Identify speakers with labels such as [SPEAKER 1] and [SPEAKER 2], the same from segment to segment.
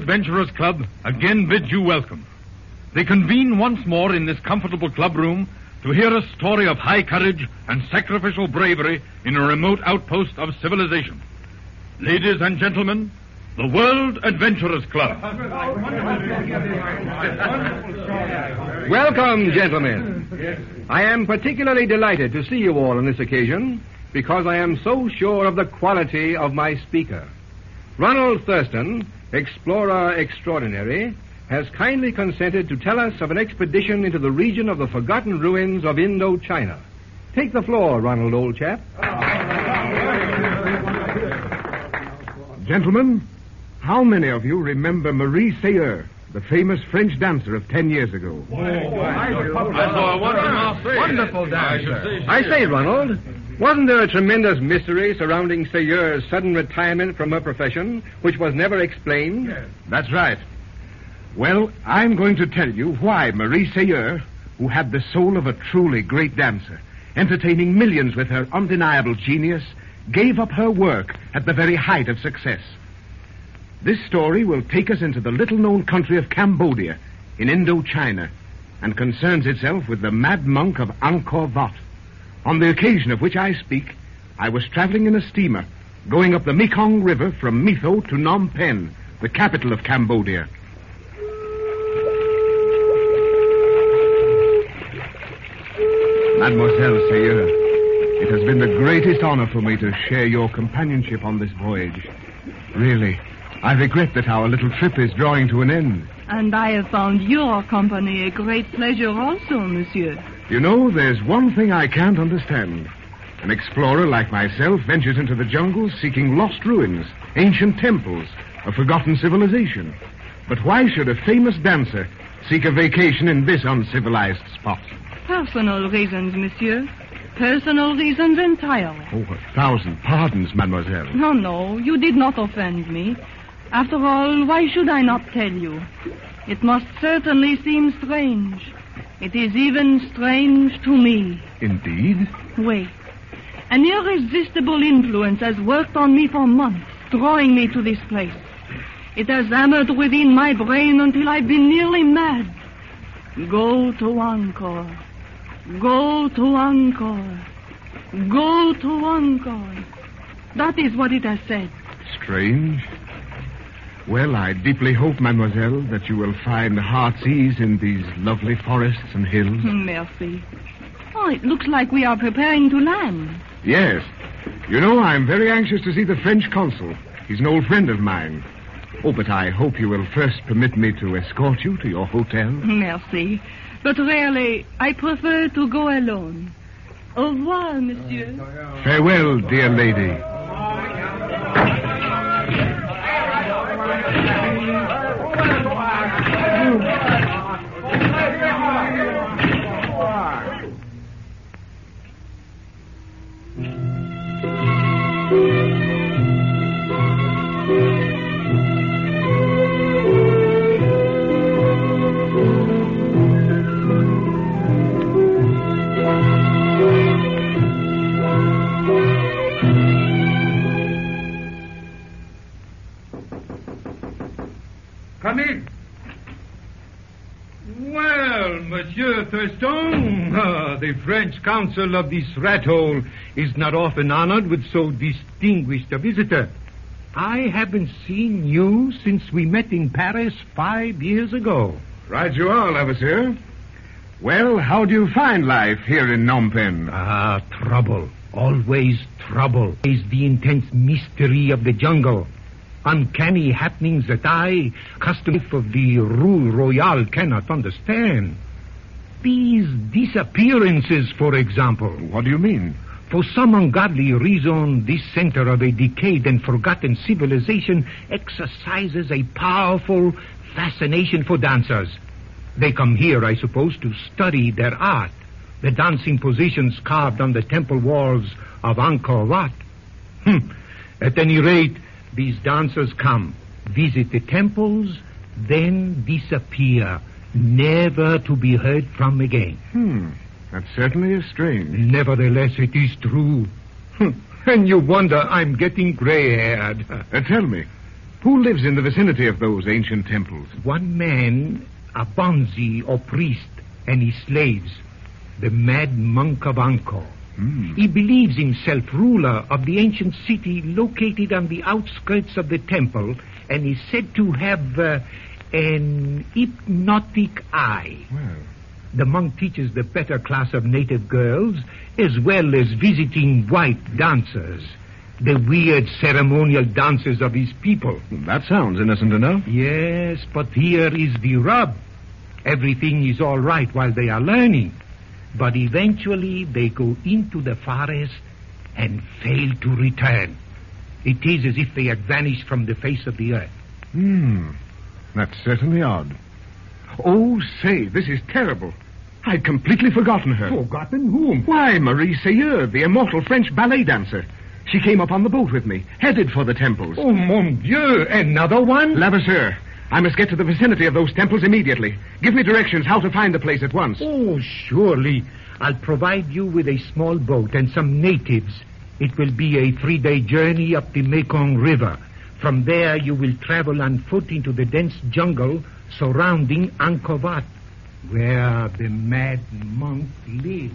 [SPEAKER 1] Adventurers Club again bids you welcome. They convene once more in this comfortable club room to hear a story of high courage and sacrificial bravery in a remote outpost of civilization. Ladies and gentlemen, the World Adventurers Club.
[SPEAKER 2] Welcome, gentlemen. I am particularly delighted to see you all on this occasion because I am so sure of the quality of my speaker. Ronald Thurston, explorer extraordinary, has kindly consented to tell us of an expedition into the region of the forgotten ruins of Indochina. Take the floor, Ronald, old chap.
[SPEAKER 3] Gentlemen, how many of you remember Marie Sayre, the famous French dancer of 10 years ago?
[SPEAKER 1] I saw a wonderful dancer.
[SPEAKER 2] I say, Ronald, wasn't there a tremendous mystery surrounding Sayre's sudden retirement from her profession, which was never explained?
[SPEAKER 3] Yes. That's right. Well, I'm going to tell you why Marie Sayre, who had the soul of a truly great dancer, entertaining millions with her undeniable genius, gave up her work at the very height of success. This story will take us into the little-known country of Cambodia in Indochina and concerns itself with the mad monk of Angkor Wat. On the occasion of which I speak, I was traveling in a steamer going up the Mekong River from Metho to Phnom Penh, the capital of Cambodia. Mademoiselle Sayre, it has been the greatest honor for me to share your companionship on this voyage. Really, I regret that our little trip is drawing to an end.
[SPEAKER 4] And I have found your company a great pleasure also, monsieur.
[SPEAKER 3] You know, there's one thing I can't understand. An explorer like myself ventures into the jungle seeking lost ruins, ancient temples, a forgotten civilization. But why should a famous dancer seek a vacation in this uncivilized spot?
[SPEAKER 4] Personal reasons, monsieur. Personal reasons entirely.
[SPEAKER 3] Oh, 1,000 pardons, mademoiselle.
[SPEAKER 4] No, you did not offend me. After all, why should I not tell you? It must certainly seem strange. It is even strange to me.
[SPEAKER 3] Indeed?
[SPEAKER 4] Wait. An irresistible influence has worked on me for months, drawing me to this place. It has hammered within my brain until I've been nearly mad. Go to Angkor. Go to Angkor. Go to Angkor. That is what it has said.
[SPEAKER 3] Strange. Well, I deeply hope, mademoiselle, that you will find heart's ease in these lovely forests and hills.
[SPEAKER 4] Merci. Oh, it looks like we are preparing to land.
[SPEAKER 3] Yes. You know, I'm very anxious to see the French consul. He's an old friend of mine. Oh, but I hope you will first permit me to escort you to your hotel.
[SPEAKER 4] Merci. But really, I prefer to go alone. Au revoir, monsieur.
[SPEAKER 3] Farewell, dear lady.
[SPEAKER 5] Come in. Well, Monsieur Thurston, the French consul of this rat hole is not often honored with so distinguished a visitor. I haven't seen you since we met in Paris 5 years ago.
[SPEAKER 3] Right you are, Levasseur. Well, how do you find life here in Phnom Penh?
[SPEAKER 5] Trouble. Always trouble. Is the intense mystery of the jungle. Uncanny happenings that I, custom of the Rue Royale, cannot understand. These disappearances, for example.
[SPEAKER 3] What do you mean?
[SPEAKER 5] For some ungodly reason, this center of a decayed and forgotten civilization exercises a powerful fascination for dancers. They come here, I suppose, to study their art, the dancing positions carved on the temple walls of Angkor Wat. At any rate, these dancers come, visit the temples, then disappear, never to be heard from again.
[SPEAKER 3] That certainly is strange.
[SPEAKER 5] Nevertheless, it is true. And you wonder I'm getting gray-haired.
[SPEAKER 3] Tell me, Who lives in the vicinity of those ancient temples?
[SPEAKER 5] One man, a bonze or priest, and his slaves, the mad monk of Angkor. He believes himself ruler of the ancient city located on the outskirts of the temple, and is said to have an hypnotic eye.
[SPEAKER 3] Well,
[SPEAKER 5] The monk teaches the better class of native girls, as well as visiting white dancers, the weird ceremonial dances of his people.
[SPEAKER 3] that sounds innocent enough.
[SPEAKER 5] Yes, but here is the rub. Everything is all right while they are learning, but eventually they go into the forest and fail to return. It is as if they had vanished from the face of the earth.
[SPEAKER 3] That's certainly odd. Oh, say, this is terrible. I'd completely forgotten her.
[SPEAKER 5] Forgotten whom?
[SPEAKER 3] Why, Marie Seyeur, the immortal French ballet dancer. She came up on the boat with me, headed for the temples.
[SPEAKER 5] Oh, mon Dieu, another one?
[SPEAKER 3] Levasseur, I must get to the vicinity of those temples immediately. Give me directions how to find the place at once.
[SPEAKER 5] Oh, surely. I'll provide you with a small boat and some natives. It will be a 3-day journey up the Mekong River. From there, you will travel on foot into the dense jungle surrounding Angkor Wat, where the mad monk lives.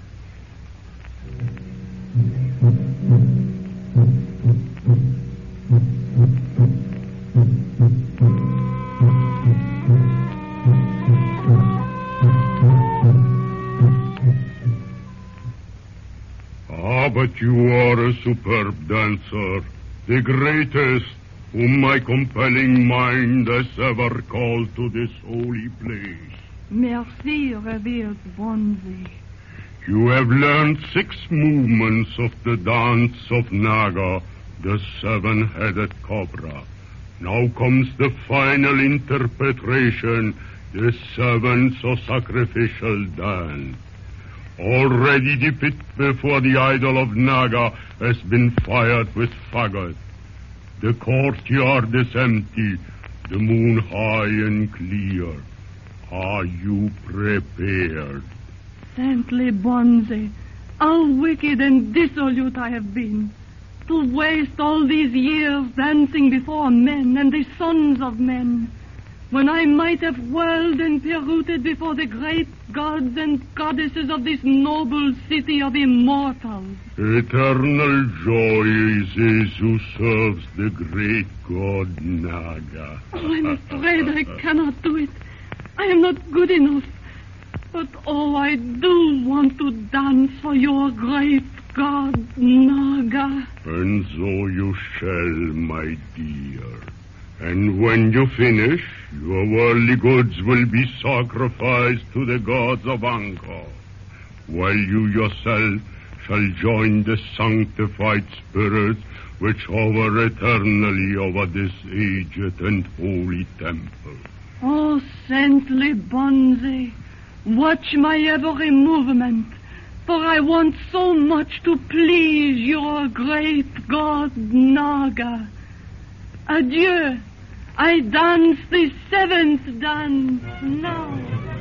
[SPEAKER 6] But you are a superb dancer, the greatest whom my compelling mind has ever called to this holy place.
[SPEAKER 4] Merci, revered Bonze.
[SPEAKER 6] You have learned 6 movements of the dance of Naga, the 7-headed cobra. Now comes the final interpretation, the 7th sacrificial dance. Already the pit before the idol of Naga has been fired with faggot. The courtyard is empty, the moon high and clear. Are you prepared?
[SPEAKER 4] Saintly Bonze, how wicked and dissolute I have been. To waste all these years dancing before men and the sons of men, when I might have whirled and pirouetted before the great gods and goddesses of this noble city of immortals.
[SPEAKER 6] Eternal joy is his who serves the great god Naga.
[SPEAKER 4] Oh, I'm afraid I cannot do it. I am not good enough. But, oh, I do want to dance for your great god Naga.
[SPEAKER 6] And so you shall, my dear. And when you finish, your worldly goods will be sacrificed to the gods of Angkor, while you yourself shall join the sanctified spirits which hover eternally over this aged and holy temple.
[SPEAKER 4] Oh, saintly Bonze, watch my every movement, for I want so much to please your great god Naga. Adieu. I dance the 7th dance now.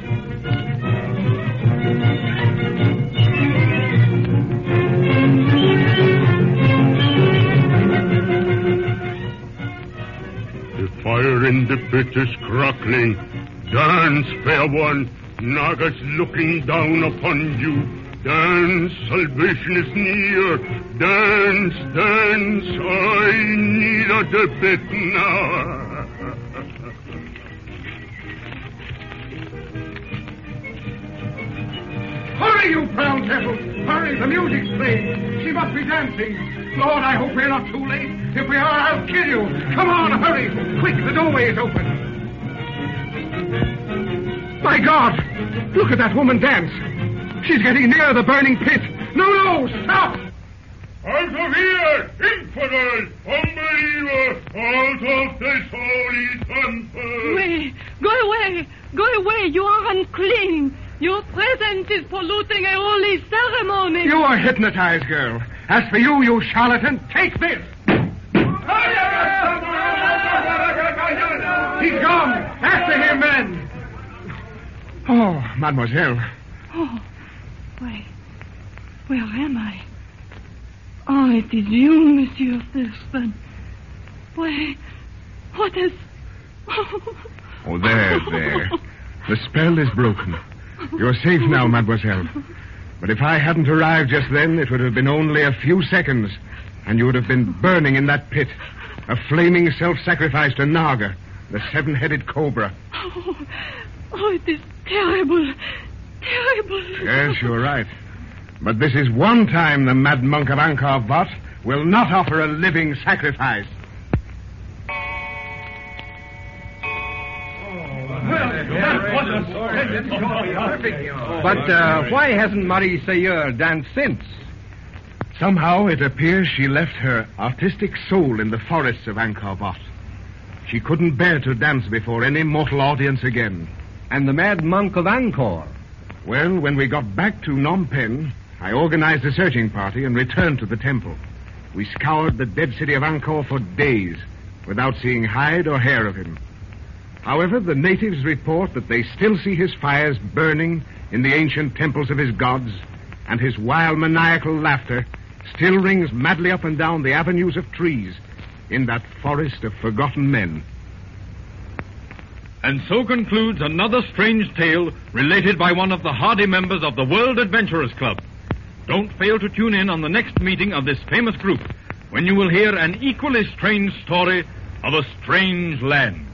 [SPEAKER 6] The fire in the pit is crackling. Dance, fair one. Naga's looking down upon you. Dance, salvation is near. Dance, dance. I need at the pit now.
[SPEAKER 3] Hurry, you brown devil! Hurry, the music's playing. She must be dancing. Lord, I hope we're not too late. If we are, I'll kill you. Come on, hurry. Quick, the doorway is open. My God! Look at that woman dance. She's getting near the burning pit. No, stop!
[SPEAKER 6] Out of here, infidel, unbeliever, out of this holy temple.
[SPEAKER 4] Go away, you are unclean. Your presence is polluting a holy ceremony.
[SPEAKER 3] You are hypnotized, girl. As for you, you charlatan, take this. He's gone. After him, men. Oh, mademoiselle.
[SPEAKER 4] Oh, where am I? Oh, it is you, Monsieur Thurston. Why, What is...
[SPEAKER 3] Oh, there. The spell is broken. You're safe now, mademoiselle. But if I hadn't arrived just then, it would have been only a few seconds, and you would have been burning in that pit, a flaming self-sacrifice to Naga, the seven-headed cobra.
[SPEAKER 4] Oh, it is terrible. Terrible.
[SPEAKER 3] Yes, you're right. But this is one time the Mad Monk of Angkor Wat will not offer a living sacrifice.
[SPEAKER 2] But why hasn't Marie Seyeur danced since?
[SPEAKER 3] Somehow it appears she left her artistic soul in the forests of Angkor Wat. She couldn't bear to dance before any mortal audience again.
[SPEAKER 2] And the Mad Monk of Angkor?
[SPEAKER 3] Well, when we got back to Phnom Penh, I organized a searching party and returned to the temple. We scoured the dead city of Angkor for days without seeing hide or hair of him. However, the natives report that they still see his fires burning in the ancient temples of his gods, and his wild maniacal laughter still rings madly up and down the avenues of trees in that forest of forgotten men.
[SPEAKER 1] And so concludes another strange tale related by one of the hardy members of the World Adventurers Club. Don't fail to tune in on the next meeting of this famous group, when you will hear an equally strange story of a strange land.